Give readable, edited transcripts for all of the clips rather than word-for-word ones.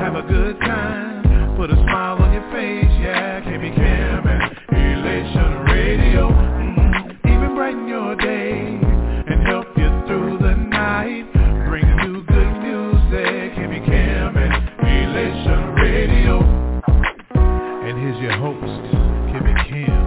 have a good time, put a smile on your face, yeah, KB Cam and Elation Radio. Even brighten your day and help you through the night. Bring you good music, KB Cam and Elation Radio. And here's your host, KB Cam.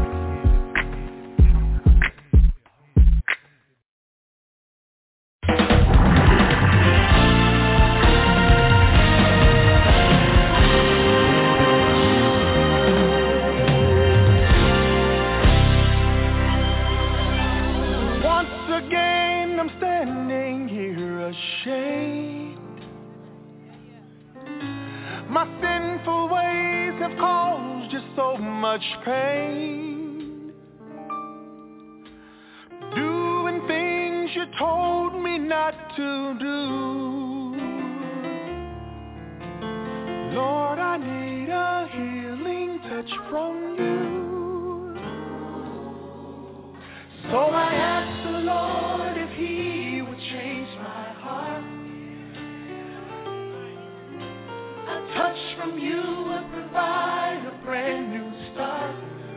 My sinful ways have caused you so much pain, doing things you told me not to do. Lord, I need a healing touch from you. So I ask the Lord if he would change my heart. Touch from you would provide a brand new start.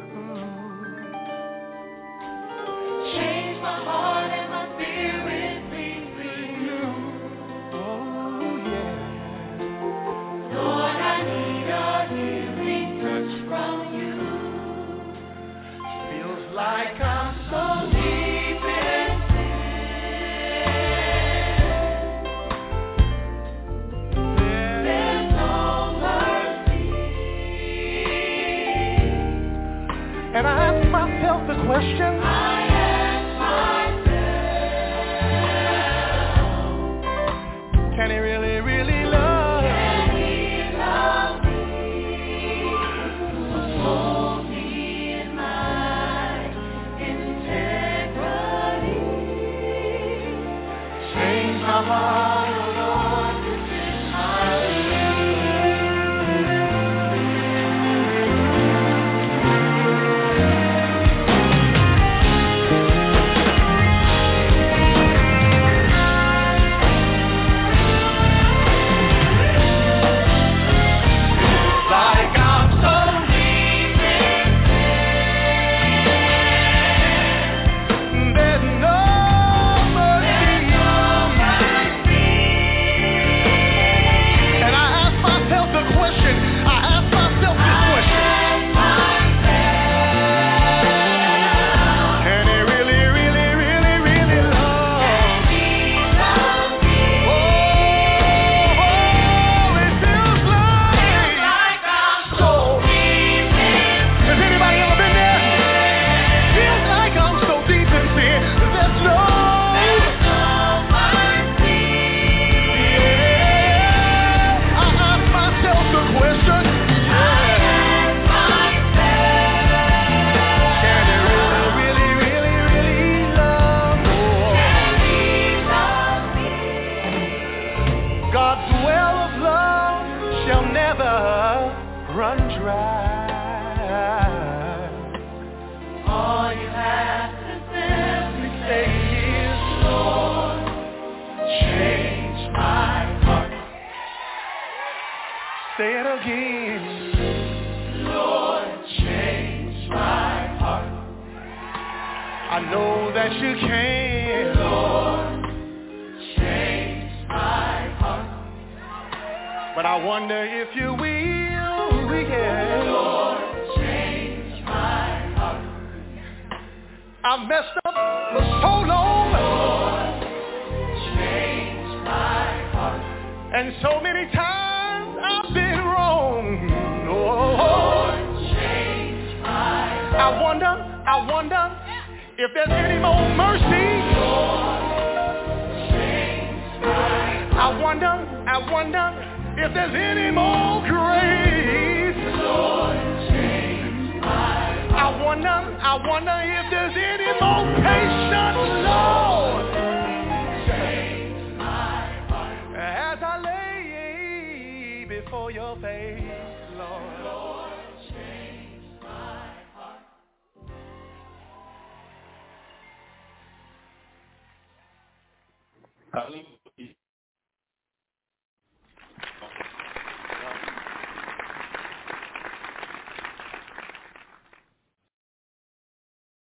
Change my heart and my spirit be renewed. Oh yeah. Lord, I need a healing touch from you. Feels like I'm so deep in and I ask myself the question. I ask myself, can he really, really love? Can he love me? Hold me in my integrity. Change my heart, oh Lord, within my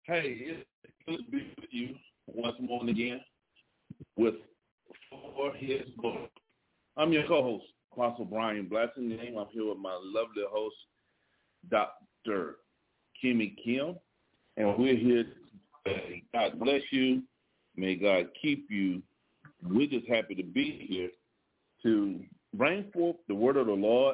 Hey, it's good to be with you once more and again with For His Book. I'm your co-host, Apostle Brian Blessing. I'm here with my lovely host, Dr. Kimmy Kim, and we're here to say God bless you. May God keep you. We're just happy to be here to bring forth the word of the Lord,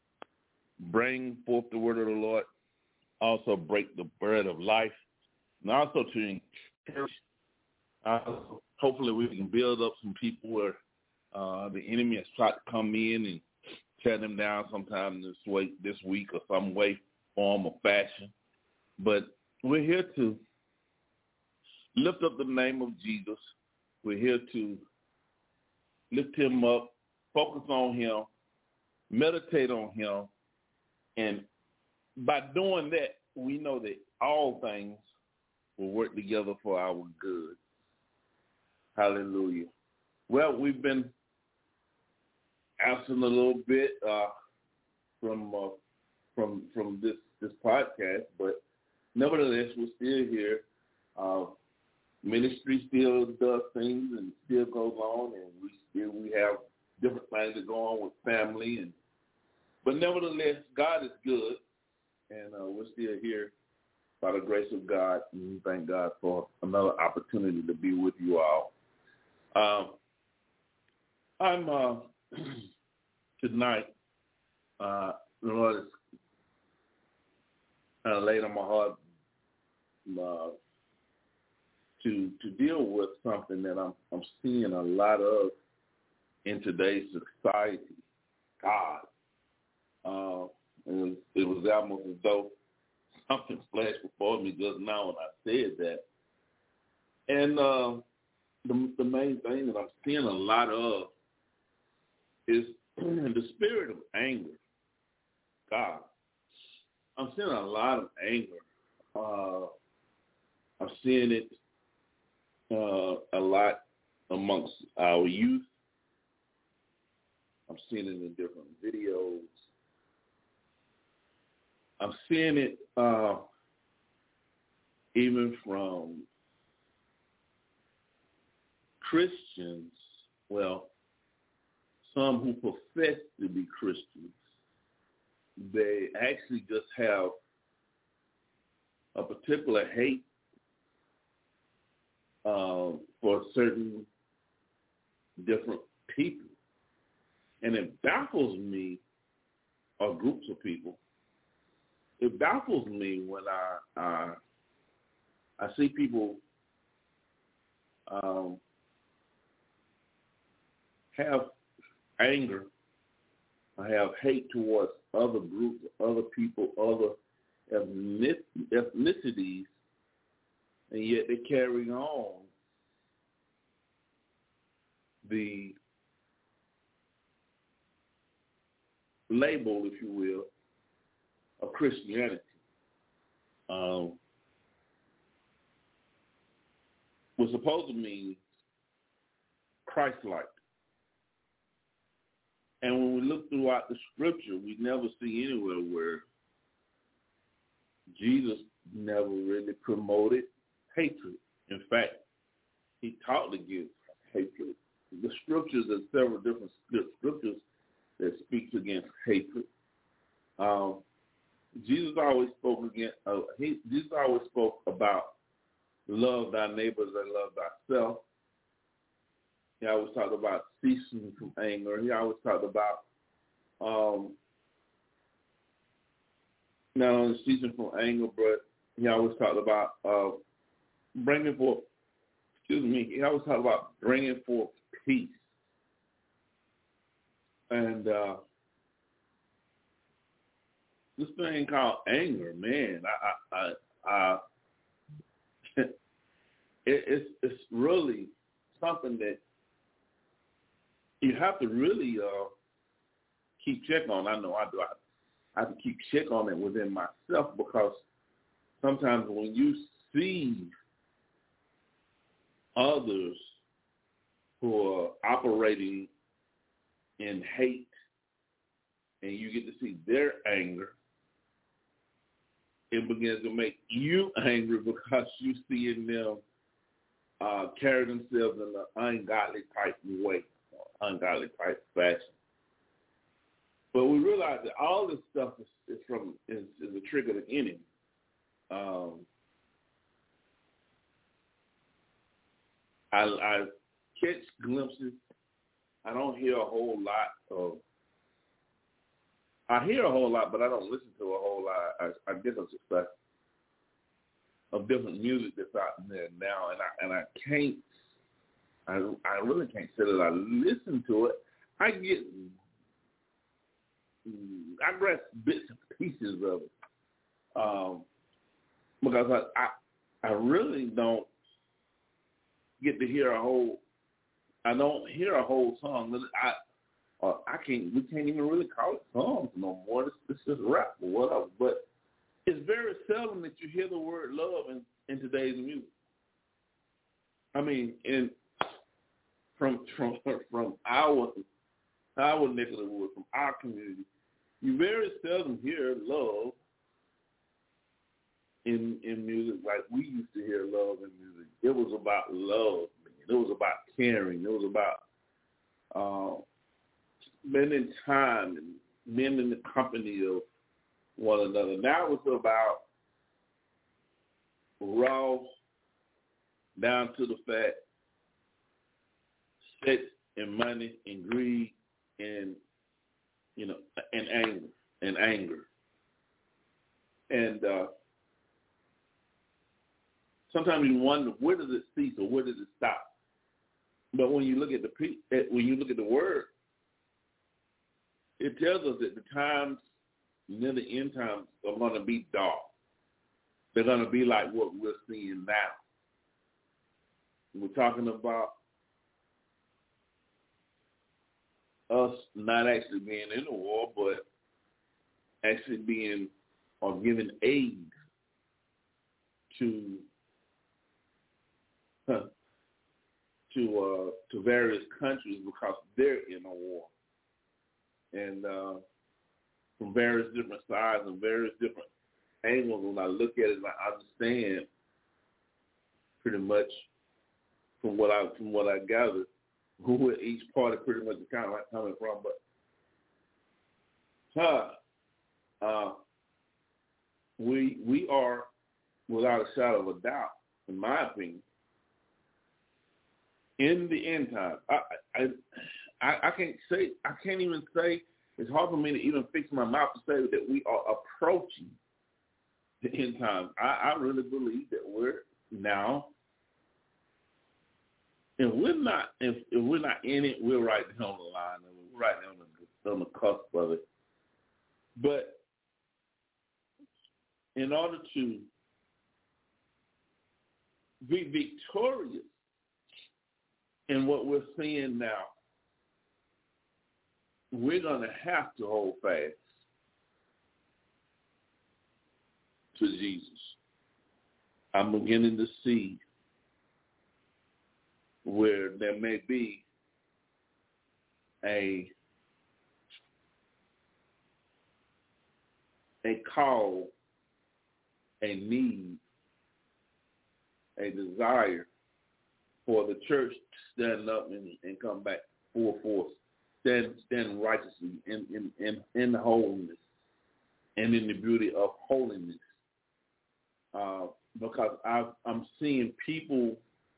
also break the bread of life, and also to encourage. Hopefully we can build up some people where the enemy has tried to come in and tear them down sometime this week or some way, form, or fashion. But we're here to lift up the name of Jesus. We're here to lift him up, focus on him, meditate on him, and by doing that, we know that all things will work together for our good. Hallelujah. Well, we've been absent a little bit from this podcast, but nevertheless, we're still here. Ministry still does things and still goes on, and we have different things that go on with family, but nevertheless, God is good, and we're still here by the grace of God, and we thank God for another opportunity to be with you all. I'm tonight, the Lord is kind of laid on my heart to deal with something that I'm seeing a lot of in today's society. God. It was almost as though something flashed before me just now when I said that. And the main thing that I'm seeing a lot of is the spirit of anger. God. I'm seeing a lot of anger. I'm seeing it a lot amongst our youth. I'm seeing it in different videos. I'm seeing it even from Christians, well, some who profess to be Christians. They actually just have a particular hate for certain different people. And it baffles me, or groups of people, it baffles me when I see people have anger, I have hate towards other groups, other people, other ethnicities, and yet they carry on the label, if you will, of Christianity. Was supposed to mean Christ-like. And when we look throughout the scripture, we never see anywhere where Jesus never really promoted hatred. In fact, he taught against hatred. The scriptures, there's several different scriptures that speaks against hatred. Jesus always spoke about love thy neighbors and love thyself. He always talked about ceasing from anger. He always talked about not only ceasing from anger, but he always talked about bringing forth peace. And this thing called anger, man, it's really something that you have to really keep check on. I know I do. I have to keep check on it within myself, because sometimes when you see others who are operating in hate and you get to see their anger, it begins to make you angry because you see in them carry themselves in an ungodly type way, ungodly type fashion. But we realize that all this stuff is a trick of the enemy. I catch glimpses. I don't hear a whole lot of. I hear a whole lot, but I don't listen to a whole lot. I get a success of different music that's out there now, and I can't. I really can't say that I listen to it. I grasp bits and pieces of it because I really don't get to hear a whole. I don't hear a whole song. We can't even really call it songs no more. It's just rap or whatever. But it's very seldom that you hear the word love in today's music. I mean, from our neck of the woods, from our community, you very seldom hear love in music like we used to hear love in music. It was about love. It was about caring. It was about spending time and being in the company of one another. Now it's about raw, down to the fat, sex and money and greed and anger. And sometimes you wonder, where does it cease or where does it stop? But when you look at the word, it tells us that the times near the end times are going to be dark. They're going to be like what we're seeing now. We're talking about us not actually being in the war, but actually being or giving aid to various countries because they're in a war, and from various different sides and various different angles. When I look at it, I understand pretty much from what I gathered who each party pretty much is kind of like coming from. But we are, without a shadow of a doubt, in my opinion, in the end time. I can't even say, it's hard for me to even fix my mouth to say that we are approaching the end time. I really believe that we're now, if we're not in it, we're right down the line. We're right on the cusp of it. But in order to be victorious in what we're seeing now, we're going to have to hold fast to Jesus. I'm beginning to see where there may be a call, a need, a desire for the church to stand up and come back full force, stand righteously in holiness and in the beauty of holiness. Because I'm seeing people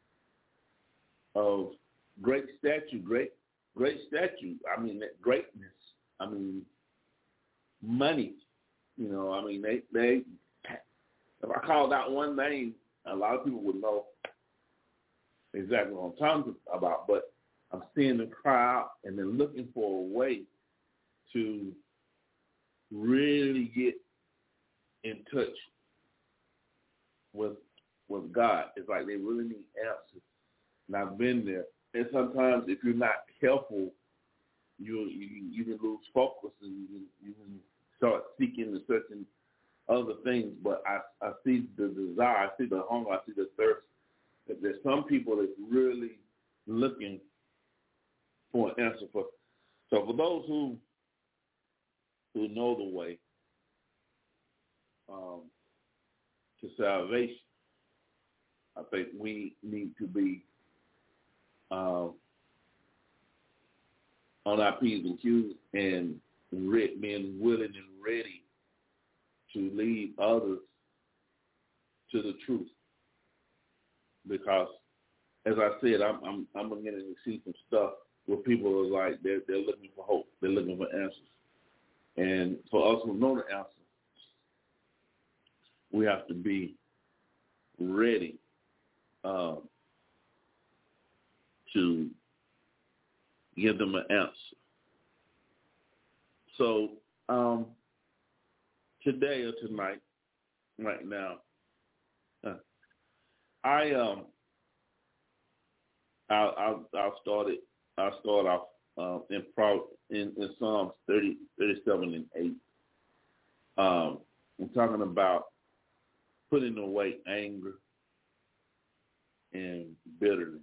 of great stature, great stature. I mean, that greatness. I mean, money. I mean, they. If I called out one name, a lot of people would know exactly what I'm talking about. But I'm seeing them cry out and they're looking for a way to really get in touch with God. It's like they really need answers. And I've been there. And sometimes if you're not careful, you can lose focus and you can start seeking and searching other things. But I see the desire, I see the hunger, I see the thirst. That there's some people that's really looking for an answer for. So for those who know the way, to salvation, I think we need to be on our P's and Q's and being willing and ready to lead others to the truth. Because, as I said, I'm beginning to see some stuff where people are like they're looking for hope, they're looking for answers, and for us who know the answer, we have to be ready to give them an answer. So today or tonight, right now, I'll start off in Psalms 37 and 8. I'm talking about putting away anger and bitterness.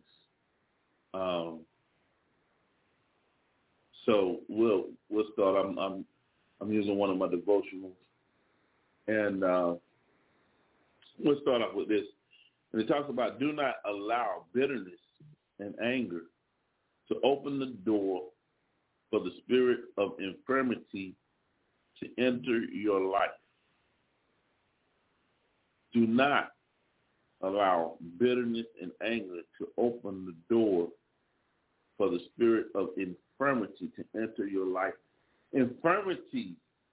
So we'll start. I'm using one of my devotionals, and we'll start off with this. And it talks about do not allow bitterness and anger to open the door for the spirit of infirmity to enter your life. Do not allow bitterness and anger to open the door for the spirit of infirmity to enter your life. Infirmity.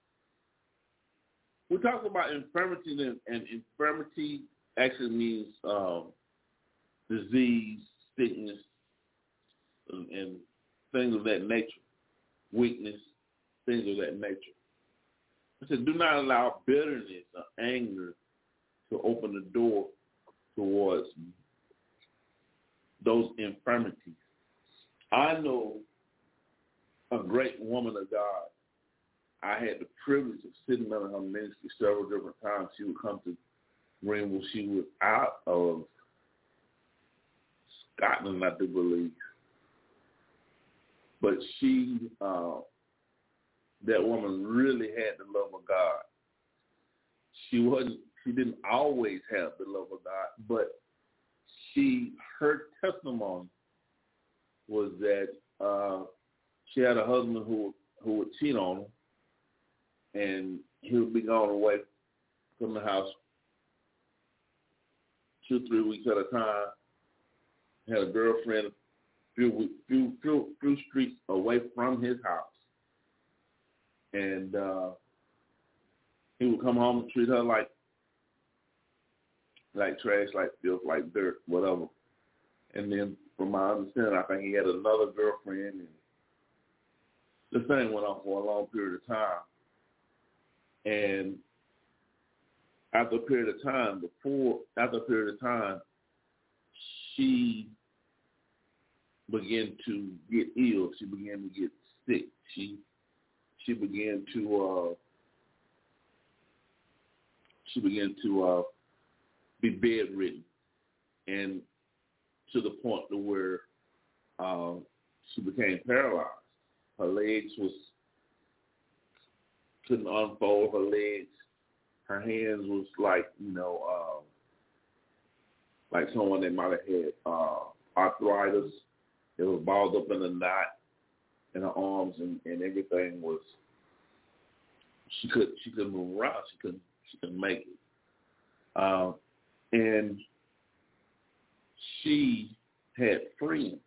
We're talking about infirmity, and infirmity actually means disease, sickness, and things of that nature, weakness, things of that nature. It says, do not allow bitterness or anger to open the door towards those infirmities. I know a great woman of God. I had the privilege of sitting under her ministry several different times. She would come to Greenville. She was out of Scotland, I do believe. But she, that woman really had the love of God. She didn't always have the love of God, but her testimony was that she had a husband who would cheat on her, and he would be gone away from the house 2-3 weeks at a time. Had a girlfriend few streets away from his house, and he would come home and treat her like trash, like filth, like dirt, whatever. And then, from my understanding, I think he had another girlfriend, and this thing went on for a long period of time. And after a period of time, she began to get ill. She began to get sick. She began to be bedridden, and to the point to where she became paralyzed. Her legs couldn't unfold her legs. Her hands was like someone that might have had arthritis. It was balled up in a knot in her arms, and everything was. She couldn't move around. She couldn't make it. And she had friends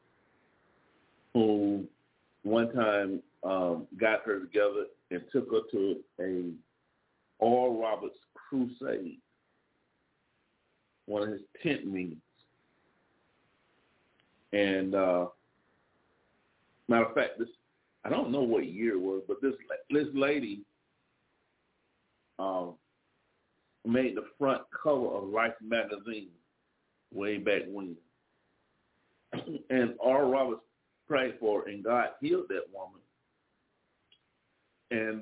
who one time got her together and took her to a Oral Roberts crusade, one of his tent meetings. And matter of fact, I don't know what year it was, but this lady made the front cover of Life magazine way back when. And Oral Roberts prayed for her, and God healed that woman. And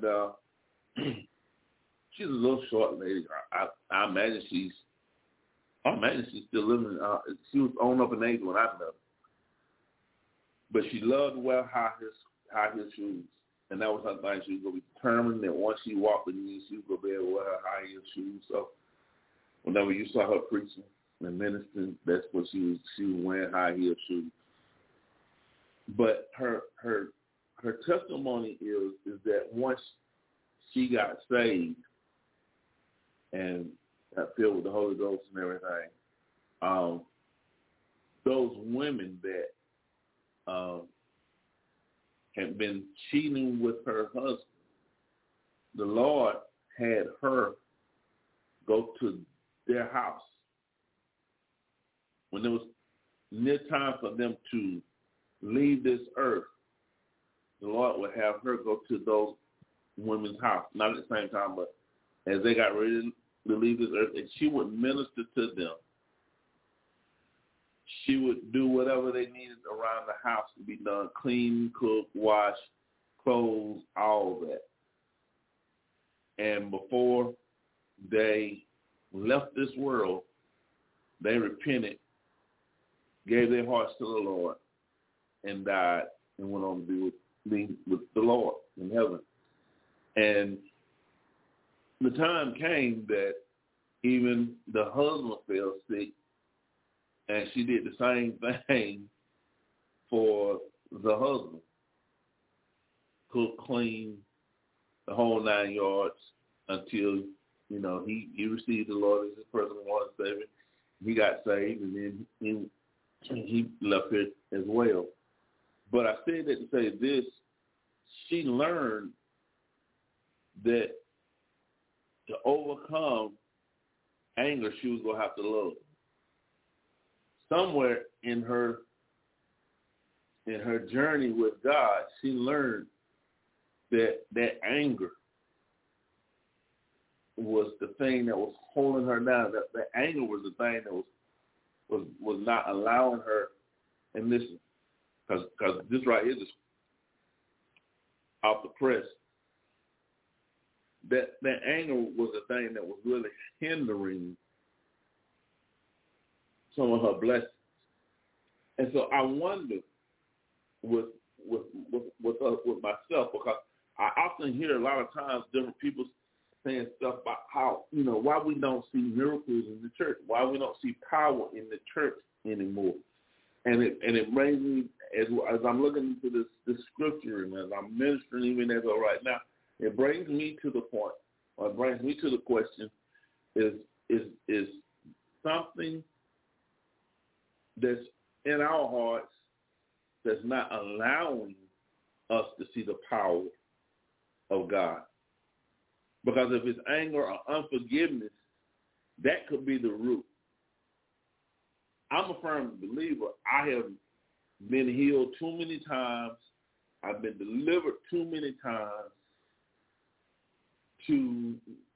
she's a little short lady. I imagine she's still living. She was on up in age when I met her. But she loved to wear high heel shoes. And that was her thing. She was going to be determined that once she walked with me, she was going to be able to wear her high heel shoes. So whenever you saw her preaching and ministering, that's what she was wearing, high heel shoes. But her testimony is that once she got saved and got filled with the Holy Ghost and everything, those women that had been cheating with her husband, the Lord had her go to their house. When it was near time for them to leave this earth, the Lord would have her go to those women's house, not at the same time, but as they got ready to leave this earth, and she would minister to them. She would do whatever they needed around the house to be done, clean, cook, wash, clothes, all that. And before they left this world, they repented, gave their hearts to the Lord, and died and went on to be with the Lord in heaven. And the time came that even the husband fell sick, and she did the same thing for the husband. Cook, clean, the whole 9 yards until, he received the Lord as his personal Lord and Savior. He got saved, and then he left it as well. But I say that to say this, she learned that to overcome anger, she was going to have to love. Somewhere in her journey with God, she learned that anger was the thing that was holding her down. That anger was the thing that was not allowing her. And listen, because this right here is off the press. That anger was the thing that was really hindering some of her blessings. And so I wonder with myself, because I often hear a lot of times different people saying stuff about how, why we don't see miracles in the church, why we don't see power in the church anymore. And it brings me, as I'm looking into this scripture and as I'm ministering even as of right now, it brings me to the point, or it brings me to the question, is something that's in our hearts that's not allowing us to see the power of God. Because if it's anger or unforgiveness, that could be the root. I'm a firm believer. I have been healed too many times. I've been delivered too many times to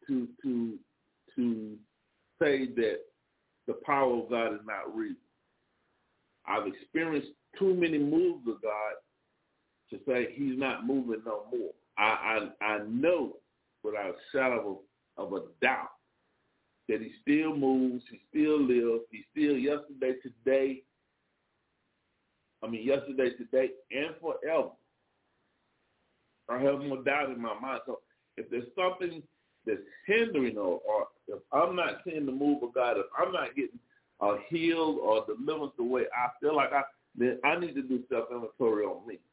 say that the power of God is not real. I've experienced too many moves of God to say he's not moving no more. I know without a shadow of a doubt that he still moves, he still lives, he's still yesterday, today, and forever. I have no doubt in my mind. So if there's something that's hindering or if I'm not seeing the move of God, if I'm not getting healed or delivered the way I feel like then I need to do self-inventory on me.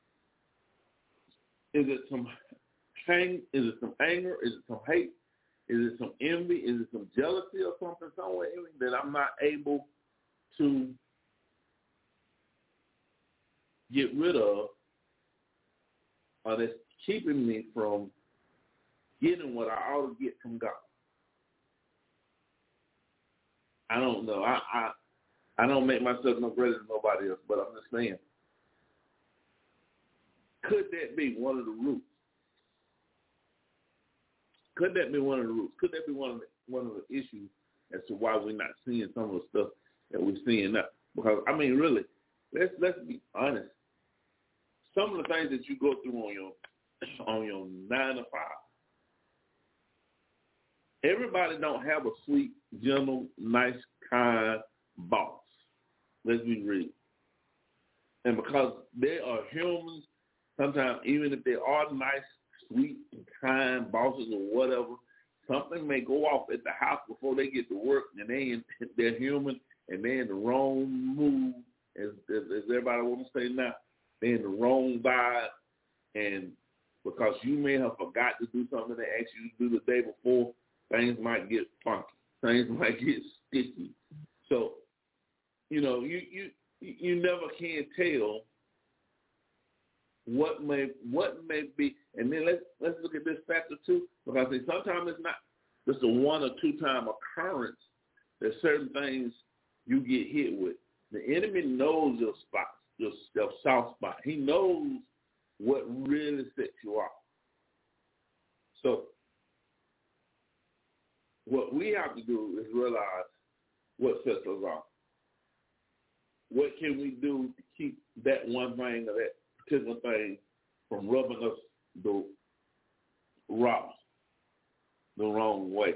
Is it some anger? Is it some hate? Is it some envy? Is it some jealousy or something somewhere in me that I'm not able to get rid of, or that's keeping me from getting what I ought to get from God? I don't know. I don't make myself no greater than nobody else, but I'm just saying, could that be one of the roots? Could that be one of the roots? Could that be one of the issues as to why we're not seeing some of the stuff that we're seeing now? Because really, let's be honest. Some of the things that you go through on your 9 to 5, everybody don't have a sweet, gentle, nice, kind boss. Let's be real. And because they are humans, sometimes even if they are nice, sweet, and kind bosses or whatever, something may go off at the house before they get to work, and they're human, and they're in the wrong mood, as everybody want to say now. They're in the wrong vibe, and because you may have forgot to do something they asked you to do the day before, things might get funky. Things might get sticky. So, you never can tell what may be. And then let's look at this factor too, because sometimes it's not just a 1 or 2 time occurrence. There's certain things you get hit with. The enemy knows your spots, your soft spot. He knows what really sets you off. So what we have to do is realize what sets us off. What can we do to keep that one thing or that particular thing from rubbing us the wrong way?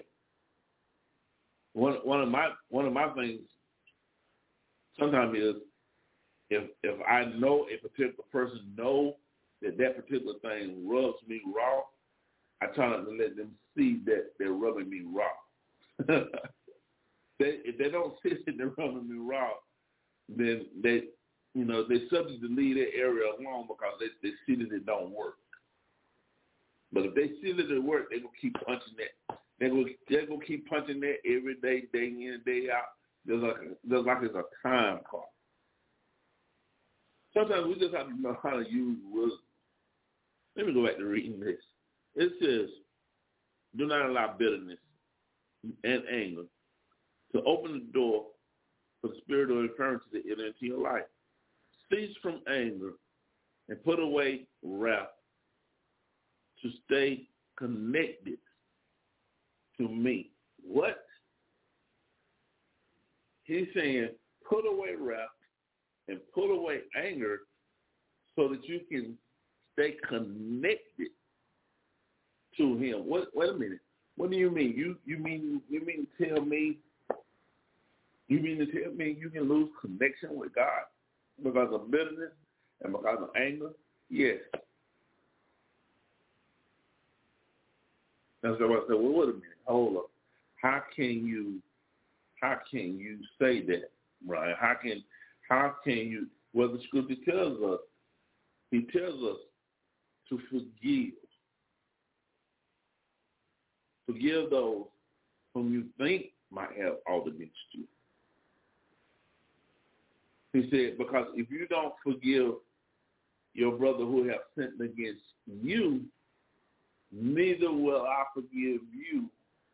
One of my things sometimes is if I know a particular person know that particular thing rubs me raw, I try not to let them see that they're rubbing me raw. If they don't see that they're rubbing me raw, then they're subject to leave that area alone because they see that it don't work. But if they see that it works, they're going to keep punching that. They're going to keep punching that every day, day in and day out. Just like it's a time clock. Sometimes we just have to know how to use wisdom. Let me go back to reading this. It says, do not allow bitterness and anger to open the door for the spirit of infirmity to enter into your life. Cease from anger and put away wrath to stay connected to me. What? He's saying put away wrath and put away anger so that you can stay connected to him. Wait a minute. What do you mean? You mean to tell me you can lose connection with God because of bitterness and because of anger? Yes. And so I said, well, wait a minute, hold up. How can you say that, Brian? How can you? Well, the scripture tells us. He tells us to forgive. Forgive those whom you think might have ought against you. He said, because if you don't forgive your brother who have sinned against you, neither will I forgive you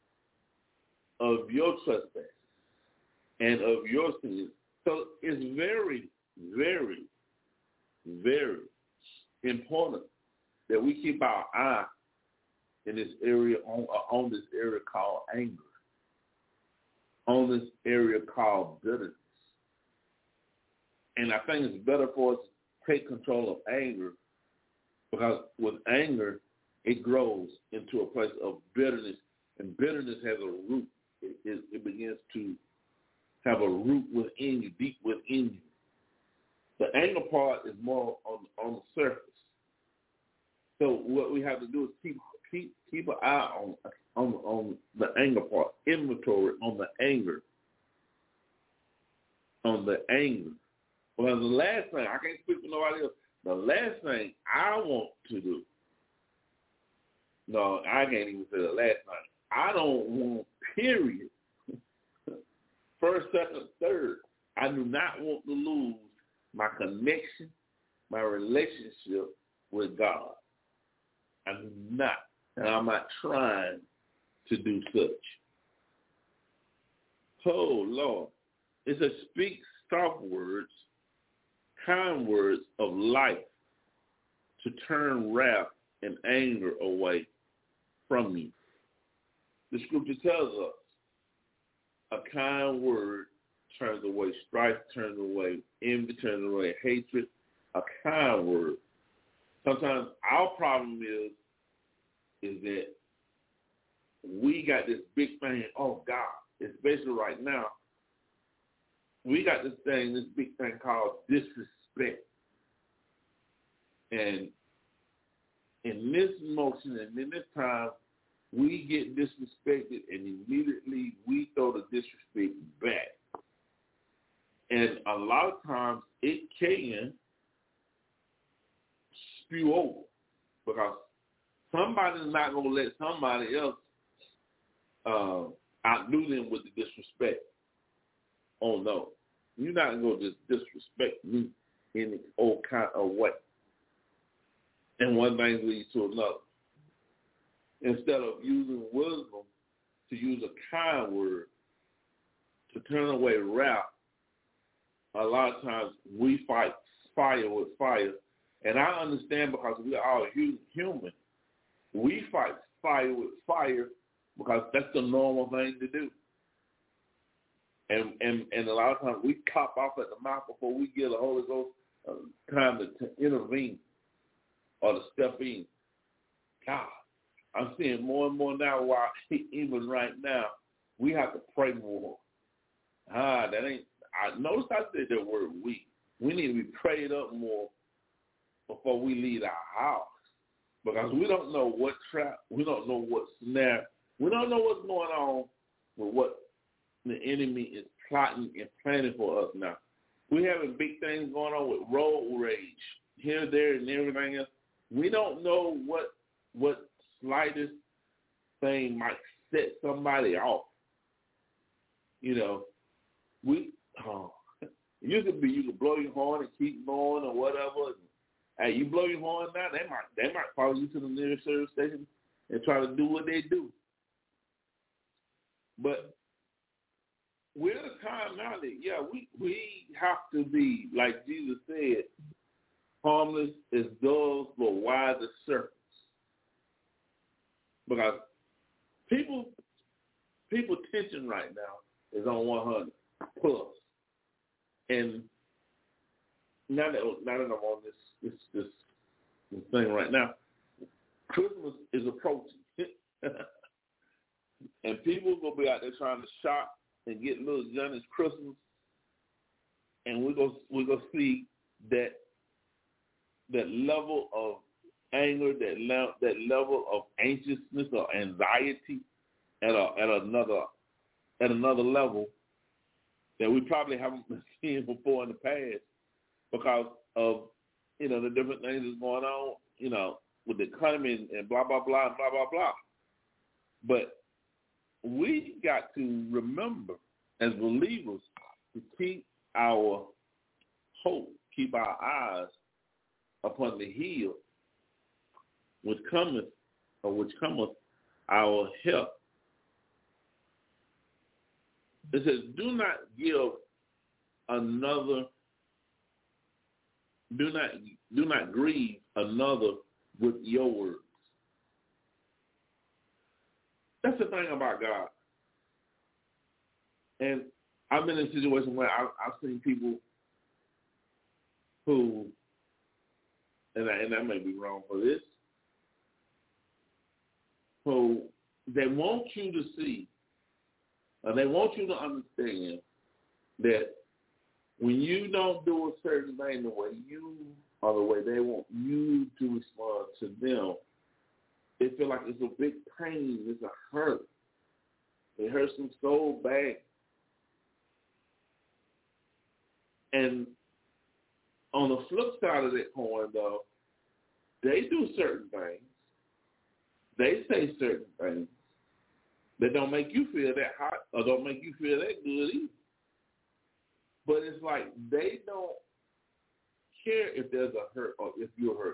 of your trespasses and of your sins. So it's very, very, very important that we keep our eye in this area, on this area called anger, on this area called bitterness. And I think it's better for us to take control of anger, because with anger, it grows into a place of bitterness, and bitterness has a root. It begins to have a root within you, deep within you. The anger part is more on the surface. So what we have to do is keep an eye on the anger part, inventory on the anger. Well, the last thing, I can't speak for nobody else, the last thing I want to do, no, I can't even say the last thing, I don't want, period, first, second, third, I do not want to lose my connection, my relationship with God. I do not, and I'm not trying to do such. Oh, Lord. It says, speak soft words, kind words of life to turn wrath and anger away from you. The scripture tells us a kind word turns away strife, turns away envy, turns away hatred. A kind word. Sometimes our problem is that we got this big thing, oh God, especially right now, we got this big thing called disrespect. And in this motion and in this time, we get disrespected and immediately we throw the disrespect back. And a lot of times it can spew over because somebody's not going to let somebody else outdo them with the disrespect. Oh, no. You're not going to just disrespect me in all kind of way. And one thing leads to another. Instead of using wisdom to use a kind word to turn away wrath, a lot of times we fight fire with fire. And I understand because we are all human. We fight fire with fire because that's the normal thing to do. And a lot of times we pop off at the mouth before we get the Holy Ghost time to intervene or to step in. God, I'm seeing more and more now why even right now we have to pray more. I notice I said that word we. We need to be prayed up more before we leave our house. Because we don't know what trap, we don't know what snare, we don't know what's going on with what the enemy is plotting and planning for us now. We're having big things going on with road rage here, there, and everything else. We don't know what slightest thing might set somebody off. You know, you could blow your horn and keep going or whatever. Hey, you blow your horn now, they might follow you to the nearest service station and try to do what they do. But we're at a time now that, we have to be, like Jesus said, harmless as doves, but wise as serpents. Because people tension right now is on 100 plus. And now that I'm on this thing right now, Christmas is approaching. And people are going to be out there trying to shop and get little Johnny's Christmas. And we're gonna see that level of anger, that level of anxiousness or anxiety at another level that we probably haven't been seeing before in the past because of, the different things that's going on, with the economy and blah, blah, blah, blah, blah, blah. But we got to remember as believers to keep our hope, keep our eyes upon the hill which cometh our help. It says, do not grieve another with your words. That's the thing about God. And I've been in a situation where I've seen people who, and I may be wrong for this, who they want you to see, or they want you to understand that when you don't do a certain thing the way you or the way they want you to respond to them, they feel like it's a big pain, it's a hurt. It hurts them so bad. And on the flip side of that coin, though, they do certain things. They say certain things that don't make you feel that hot or don't make you feel that good either. But it's like they don't care if there's a hurt or if you're hurt.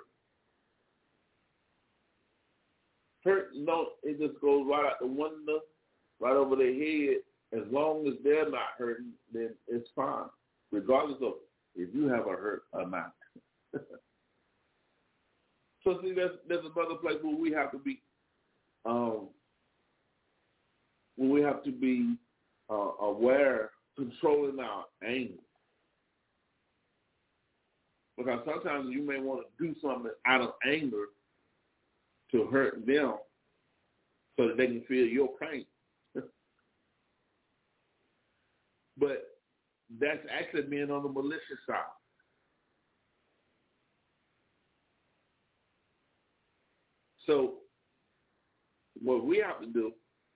Hurt, no, it just goes right out the window, right over their head. As long as they're not hurting, then it's fine, regardless of if you have a hurt or not. So see, there's another place where we have to be, aware, controlling our anger. Because sometimes you may want to do something out of anger to hurt them so that they can feel your pain. But that's actually being on the malicious side. So what we have to do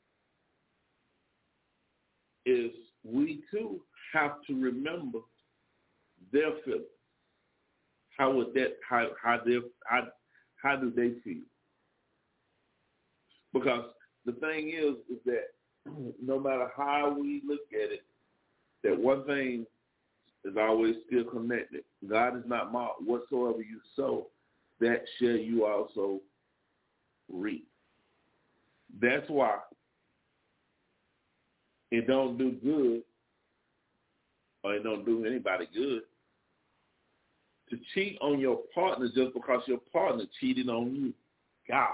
is we too have to remember their feelings. How do they feel? Because the thing is that no matter how we look at it, that one thing is always still connected. God is not mocked. Whatsoever you sow, that shall you also reap. That's why it don't do good, or it don't do anybody good, to cheat on your partner just because your partner cheated on you. God.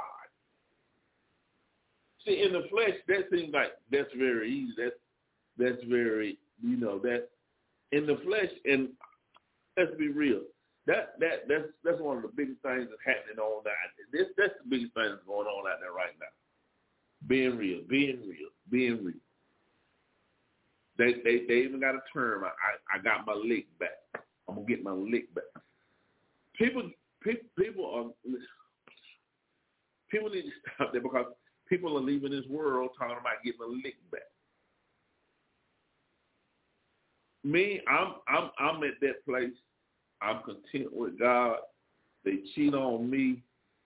See, in the flesh, that seems like that's very easy. That's very, that's in the flesh. And let's be real. That's one of the biggest things that's happening on that. That's the biggest thing that's going on out there right now. Being real. They even got a term. I got my lick back. I'm gonna get my lick back. People need to stop that, because people are leaving this world talking about getting a lick back. Me, I'm at that place. I'm content with God. They cheat on me.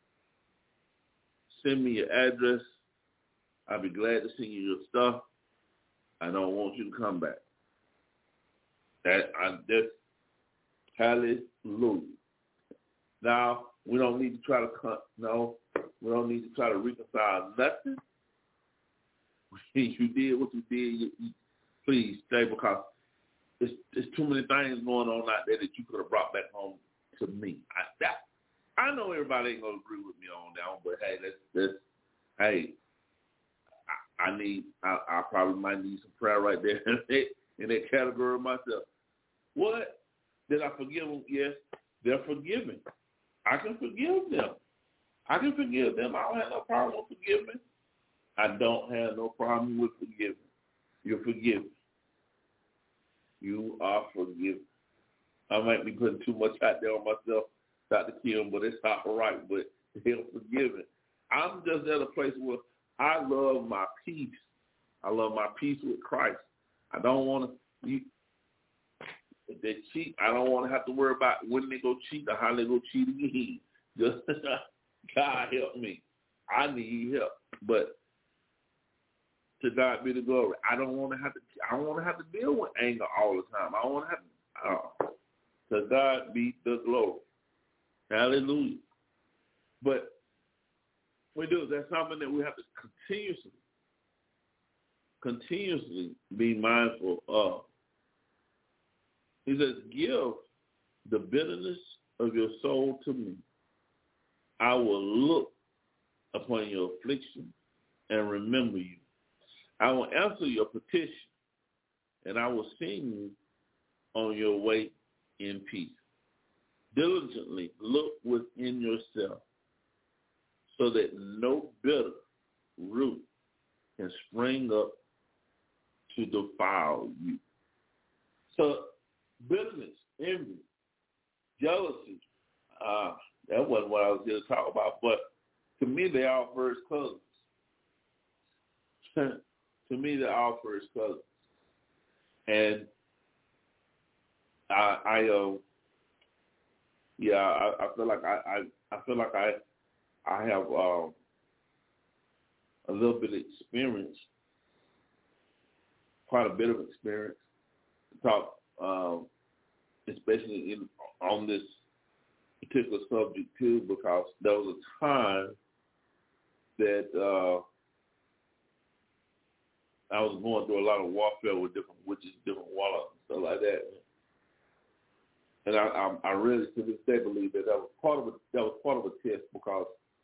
Send me your address. I'll be glad to send you your stuff. I don't want you to come back. That's hallelujah. Now, we don't need to try to we don't need to try to reconcile nothing. You did what you did. Please stay, because there's too many things going on out there that you could have brought back home to me. I know everybody ain't gonna agree with me on that, but hey, I probably might need some prayer right there in that category myself. What? Did I forgive them? Yes, they're forgiven. I can forgive them. I don't have no problem with forgiving. I don't have no problem with forgiving. You're forgiven. You are forgiven. I might be putting too much out there on myself, Dr. Kim, but it's not right. But they're forgiven. I'm just at a place where I love my peace. I love my peace with Christ. I don't want to. If they cheat, I don't want to have to worry about when they go cheat or how they go cheat again. Just God help me. I need help, but to God be the glory. I don't want to have to deal with anger all the time. I don't want to have to. To God be the glory. Hallelujah. But we do. That's something that we have to continuously be mindful of. He says, give the bitterness of your soul to me. I will look upon your affliction and remember you. I will answer your petition, and I will send you on your way in peace. Diligently look within yourself so that no bitter root can spring up to defile you. So bitterness, envy, jealousy, that wasn't what I was here to talk about, but to me, they're all first cousins. To me, they're all first cousins. And I feel like I have a little bit of experience, quite a bit of experience to talk, especially on this particular subject too, because there was a time that I was going through a lot of warfare with different witches, different warlocks, and stuff like that. And I really, to this day, believe that was part of a test, because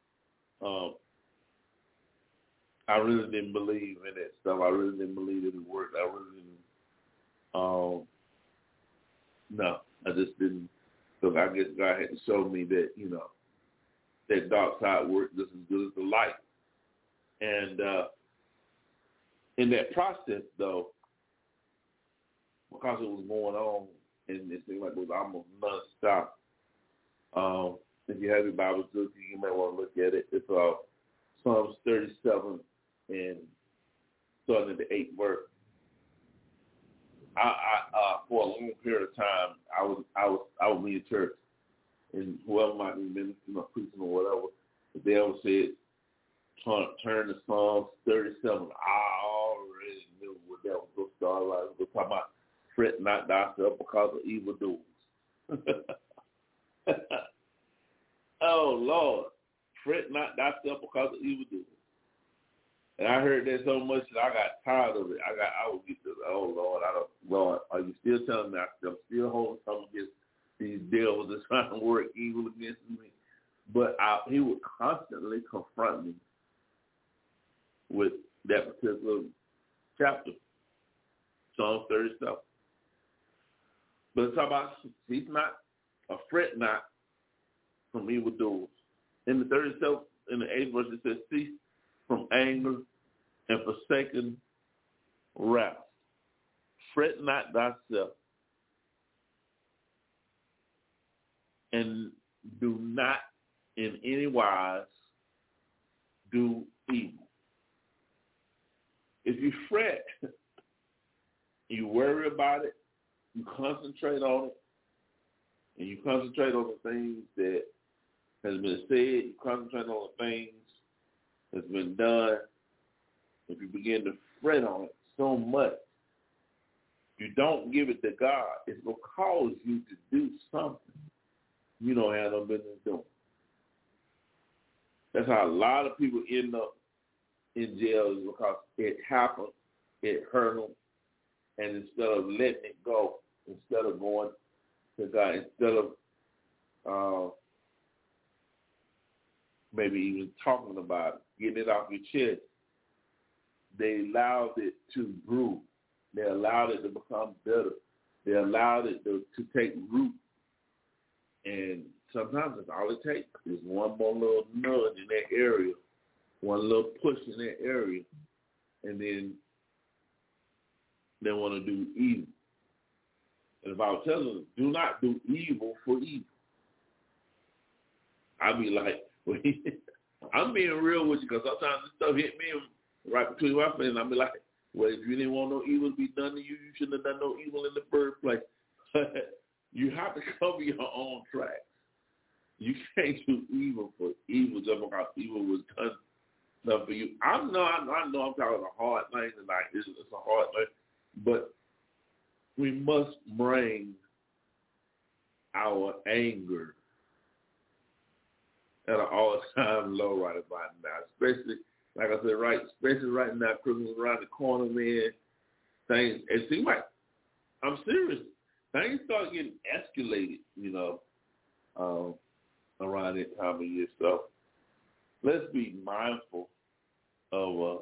I really didn't believe in that stuff. I really didn't believe that it worked. I really didn't. No, I just didn't. So I guess God had to show me that, that dark side worked just as good as the light. And in that process, though, because it was going on, and it seemed like it was almost nonstop. If you have your Bible, you may want to look at it. It's Psalms 37 and starting at the 8th verse. I for a long period of time, I would be in church, and whoever might be ministering or preaching or whatever, if they ever said, turn to Psalms 37, I already knew what that was going to start like. We're talking about fret not thyself because of evildoers. Oh, Lord, fret not thyself because of evildoers. And I heard that so much that I got tired of it. I would get this, oh, Lord, are you still telling me I'm still holding something against these devils that's trying to work evil against me? But he would constantly confront me with that particular chapter, Psalm 37. But it's about cease not, or fret not from evildoers. In the 37, in the 8th verse, it says, cease from anger and forsaken wrath. Fret not thyself, and do not in any wise do evil. If you fret, you worry about it, you concentrate on it, and you concentrate on the things that has been said, you concentrate on the things that's been done. If you begin to fret on it so much, you don't give it to God, it's going to cause you to do something you don't have no business doing. That's how a lot of people end up in jail, is because it happened, it hurt them, and instead of letting it go, instead of going to God, instead of maybe even talking about it, getting it off your chest, they allowed it to brew. They allowed it to become bitter. They allowed it to take root. And sometimes that's all it takes is one more little nudge in that area, one little push in that area, and then they want to do evil. And if I was telling them, do not do evil for evil, I'd be like, well, I'm being real with you, because sometimes this stuff hit me right between my fingers, and I'll be like, well, if you didn't want no evil to be done to you, you shouldn't have done no evil in the first place. You have to cover your own tracks. You can't do evil for evil just because evil was done for you. I know I'm talking a hard thing tonight. It's a hard thing. But we must bring our anger at an all-time low right about now, especially, like I said, especially right now, Christmas around the corner, man. Things, it seems like, I'm serious, things start getting escalated, around that time of year. So let's be mindful of,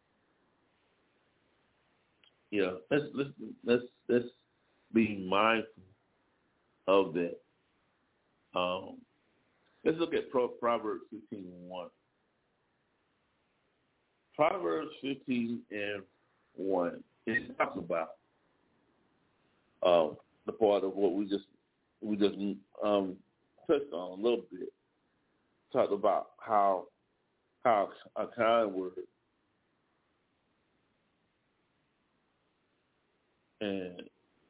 let's be mindful of that. Let's look at Proverbs 15:1. Proverbs 15:1. It talks about the part of what we just touched on a little bit. Talked about how a kind word and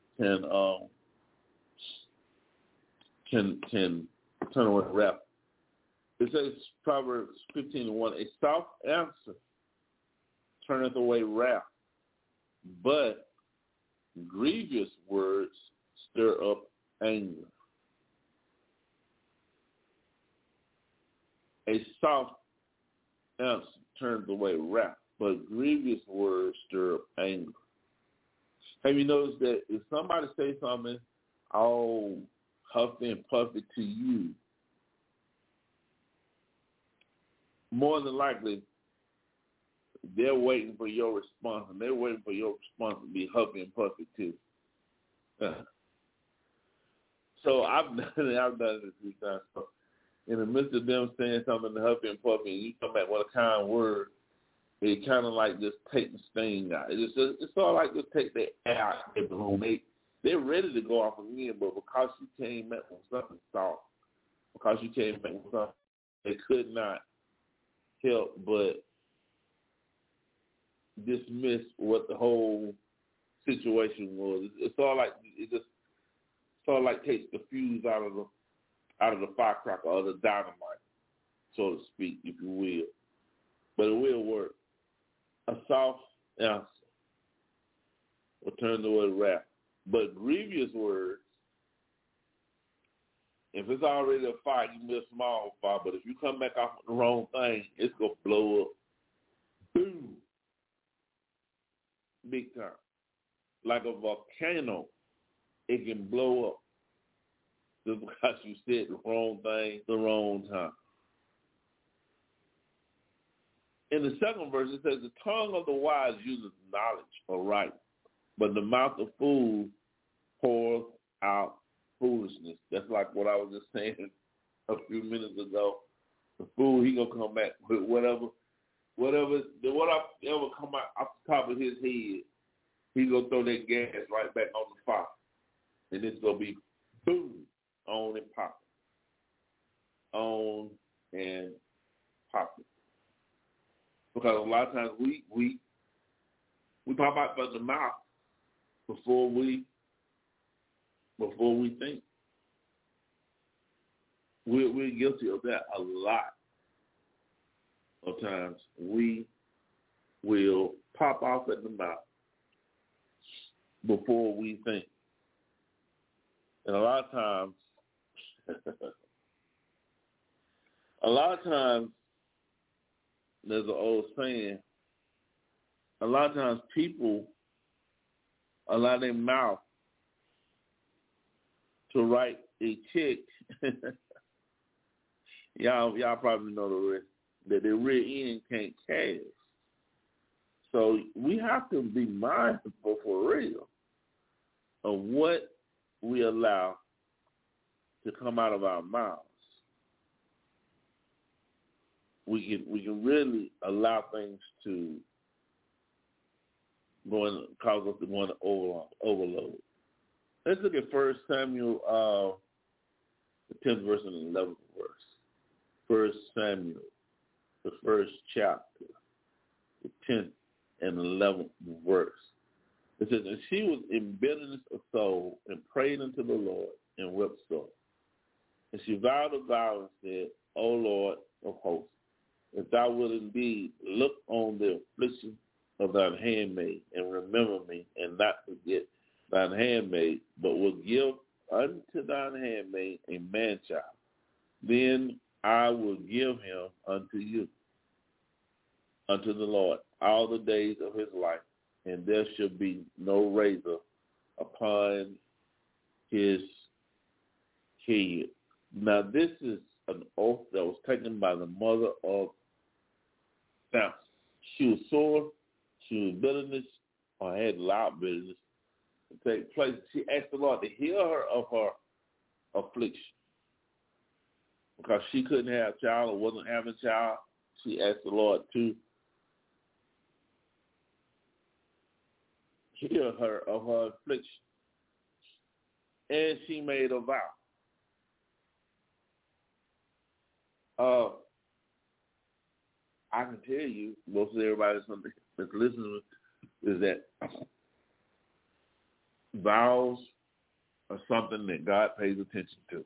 can turn away wrath. It says Proverbs 15:1, a soft answer turneth away wrath, but grievous words stir up anger. A soft answer turns away wrath, but grievous words stir up anger. Have you noticed that if somebody says something all huffy and puffy to you, more than likely they're waiting for your response, and they're waiting for your response to be huffy and puffy too. So I've done it a few times. So in the midst of them saying something huffy and puffy, and you come back with a kind word, it kind of like just take the sting out. It's sort of like just take the air out of the room. They're ready to go off again, but because you came back with something soft, because you came back with something they could not help but dismiss what the whole situation was. It's all like takes the fuse out of the firecracker or the dynamite, so to speak, if you will. But it will work. A soft answer will turn toward wrath. But grievous words, if it's already a fire, you can be a small fire. But if you come back off with the wrong thing, it's going to blow up. Boom. Big time. Like a volcano, it can blow up just because you said the wrong thing the wrong time. In the second verse, it says, the tongue of the wise uses knowledge or right, but the mouth of fools pours out foolishness. That's like what I was just saying a few minutes ago. The fool, he gonna come back with whatever come out off the top of his head, he gonna throw that gas right back on the fire, and it's gonna be boom, on and popping, on and popping. Because a lot of times we pop out by the mouth before we think. We're guilty of that a lot of times. We will pop off at the mouth before we think. And a lot of times, there's an old saying, a lot of times people allow their mouth to write a check. y'all probably know the rest, that the rear end can't cash. So we have to be mindful for real of what we allow to come out of our mouths. We can really allow things to cause us to go into overload. Let's look at 1 Samuel, the 10th verse and the 11th verse. 1 Samuel, the first chapter, the 10th and 11th verse. It says, and she was in bitterness of soul and prayed unto the Lord and wept sore. And she vowed a vow and said, O Lord of hosts, if thou wilt indeed look on the affliction of thine handmaid and remember me and not forget thine handmaid, but will give unto thine handmaid a man-child, then I will give him unto you, unto the Lord, all the days of his life, and there shall be no razor upon his head. Now, this is an oath that was taken by the mother of Samson. She was sore, she was bitterness, or had loud bitterness to take place. She asked the Lord to heal her of her affliction. Because she couldn't have a child or wasn't having a child, she asked the Lord to heal her of her affliction. And she made a vow. I can tell you, most of everybody that's listening is that vows are something that God pays attention to.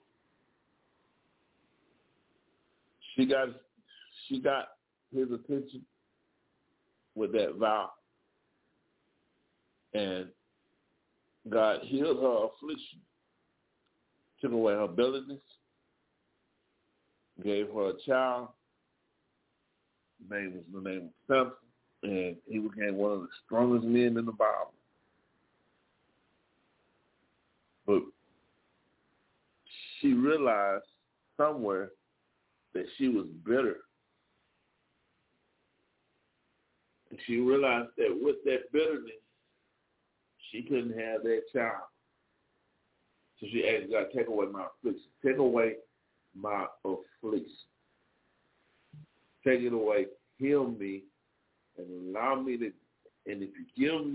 She got his attention with that vow, and God healed her affliction, took away her bitterness, gave her a child. The name was Samson, and he became one of the strongest men in the Bible. But she realized somewhere that she was bitter. And she realized that with that bitterness, she couldn't have that child. So she asked God, take away my affliction. Take away my affliction. Take it away, heal me, and allow me to. And if you give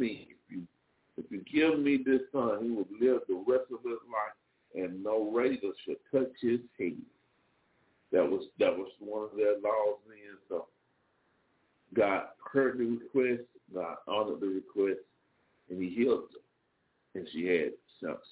me this son, he will live the rest of his life, and no razor shall touch his head. That was one of their laws then. So God heard the request, God honored the request, and he healed her, and she had sepsis.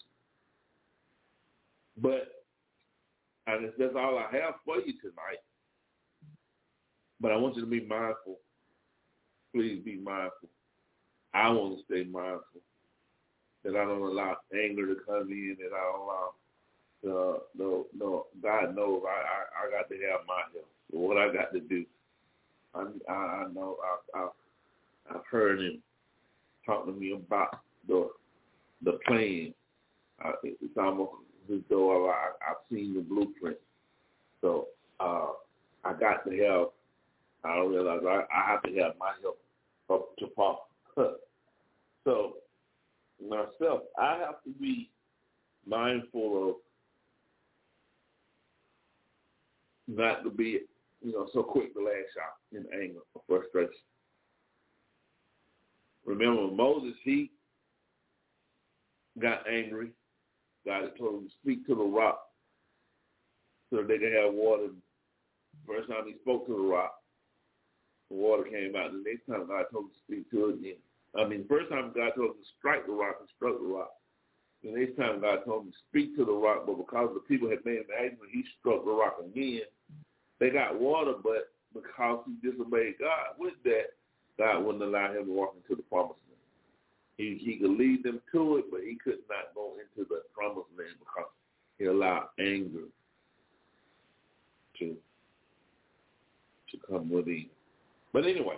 But I guess that's all I have for you tonight. But I want you to be mindful. Please be mindful. I want to stay mindful that I don't allow anger to come in, that I don't allow no. God knows I got to have my help. So what I got to do, I know I've heard him talk to me about the plan. It's almost as though I've seen the blueprint. So I got to have. I don't realize I have to have my help up to par. So myself, I have to be mindful of not to be, so quick to lash out in anger or frustration. Remember Moses, he got angry. God had told him to speak to the rock so that they could have water. First time he spoke to the rock, the water came out. The next time God told him to speak to it again. First time God told him to strike the rock, and struck the rock. The next time God told him to speak to the rock, but because the people had made him angry, he struck the rock again. They got water, but because he disobeyed God with that, God wouldn't allow him to walk into the promised land. He could lead them to it, but he could not go into the promised land because he allowed anger to come within. But anyway,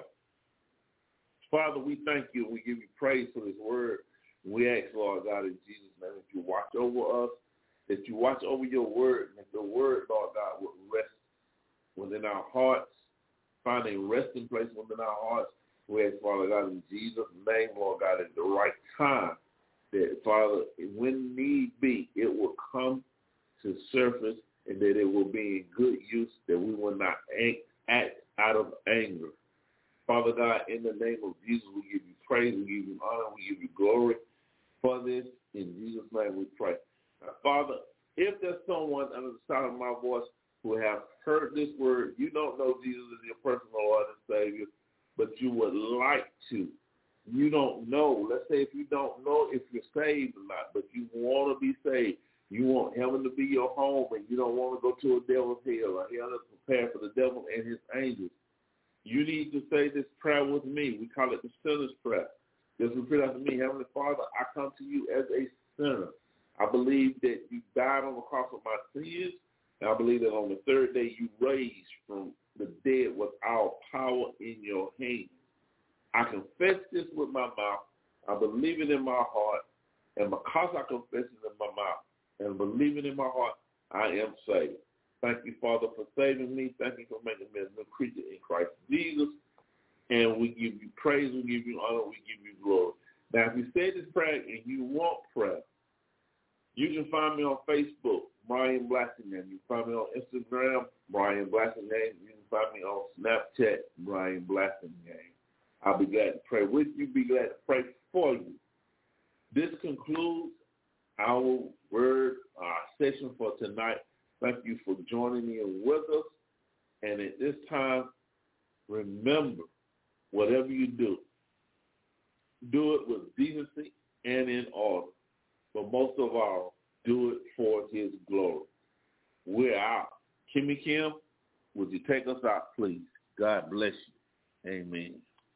Father, we thank you. We give you praise for this word. We ask, Lord God, in Jesus' name, that you watch over us, that you watch over your word, and that the word, Lord God, will rest within our hearts, find a resting place within our hearts. We ask, Father God, in Jesus' name, Lord God, at the right time, that, Father, when need be, it will come to surface and that it will be in good use, that we will not act out of anger. Father God, in the name of Jesus, we give you praise, we give you honor, we give you glory for this. In Jesus' name we pray. Now, Father, if there's someone under the sound of my voice who have heard this word, you don't know Jesus as your personal Lord and Savior, but you would like to. You don't know. Let's say if you don't know if you're saved or not, but you want to be saved. You want heaven to be your home, and you don't want to go to a devil's hell or hell to prepare for the devil and his angels. You need to say this prayer with me. We call it the sinner's prayer. Just repeat after me. Heavenly Father, I come to you as a sinner. I believe that you died on the cross of my sins, and I believe that on the third day you raised from the dead with all power in your hands. I confess this with my mouth. I believe it in my heart, and because I confess it in my mouth and believe it in my heart, I am saved. Thank you, Father, for saving me. Thank you for making me a new creature in Christ Jesus. And we give you praise, we give you honor, we give you glory. Now, if you say this prayer and you want prayer, you can find me on Facebook, Brian Blassingham. You can find me on Instagram, Brian Blassingham. You can find me on Snapchat, Brian Blassingham. I'll be glad to pray with you, be glad to pray for you. This concludes our word, our session for tonight. Thank you for joining me and with us. And at this time, remember, whatever you do it with decency and in order. But most of all, do it for his glory. We're out. Kimmy Kim, would you take us out, please? God bless you. Amen.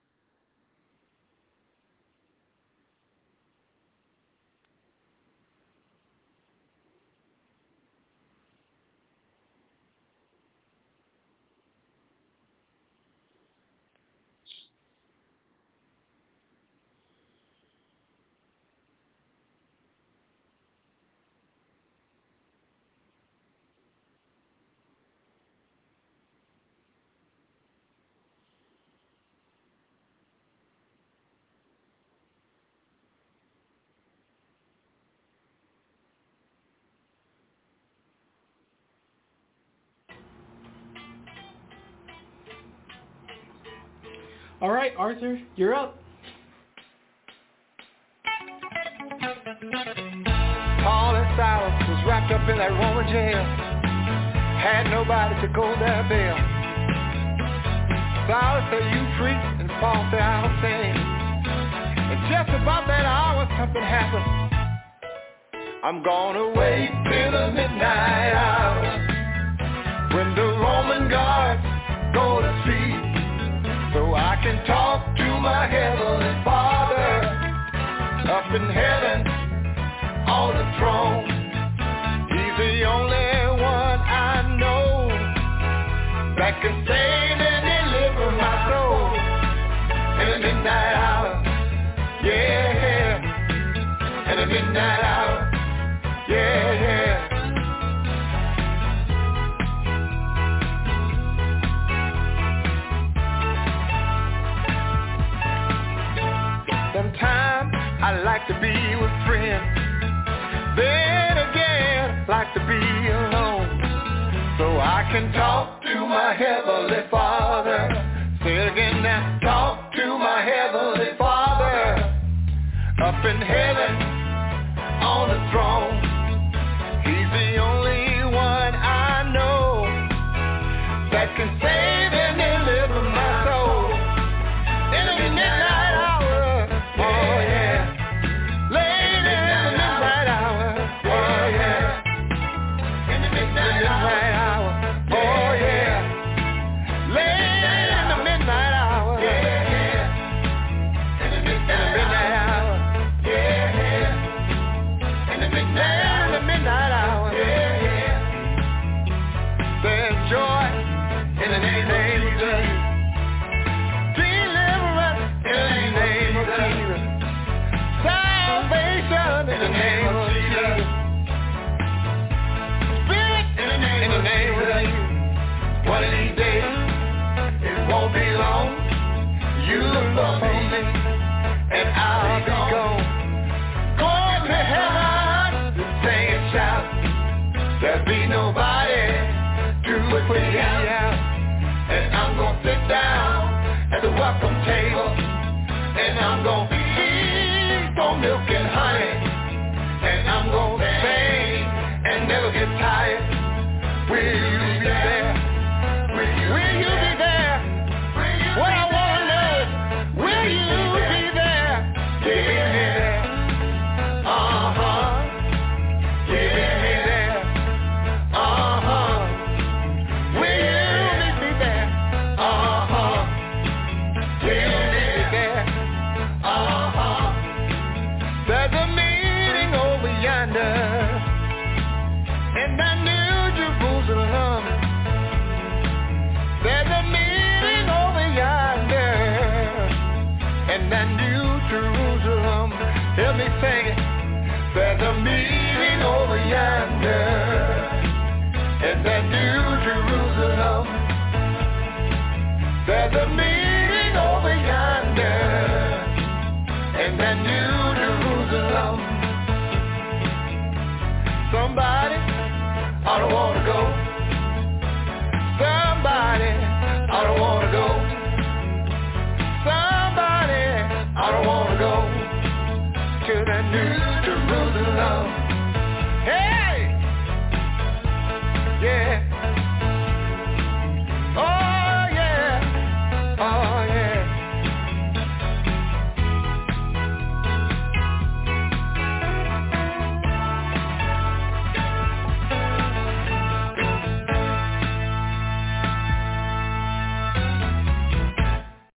All right, Arthur, you're up. Paul and Silas was wrapped up in that Roman jail. Had nobody to go their bail. Silas set you free, and Paul said, I'll sing. And just about that hour, something happened. I'm gonna wait till the midnight hour, when the Roman guards go to sleep, so I can talk to my heavenly Father up in heaven on the throne. He's the only one I know that can save and deliver my soul in the midnight hour, yeah, in the midnight hour, yeah. Sometimes I like to be with friends, then again like to be alone, so I can talk to my heavenly Father. Say it again now. Talk to my heavenly Father up in heaven on the throne. He's the only one I know that can save and deliver my soul in the midnight hour. Oh yeah, late in the midnight hour. Oh yeah, in the midnight hour. Oh yeah, late in the midnight hour. Yeah, in the midnight hour. Yeah, in the midnight hour. Yeah, there's joy in the name of Jesus. Deliverance in the name of Jesus. Salvation in the name of Jesus. Spirit in the name of Jesus. One of these days, it won't be long. You look for me, and I'll be gone. Going to heaven to sing and shout. There'll be nobody to put me out. And I'm gonna sit down at the welcome table, and I'm gonna feast on milk and honey, and I'm gonna sing and never get tired. Will you be there? Will you be there? What I wanna know is, will you be there? Yeah. Yeah. Will you be there? There's a meeting over yonder in that New Jerusalem. There's a meeting over yonder in that New Jerusalem. Help me sing it. There's a meeting over yonder in that New Jerusalem. There's a meeting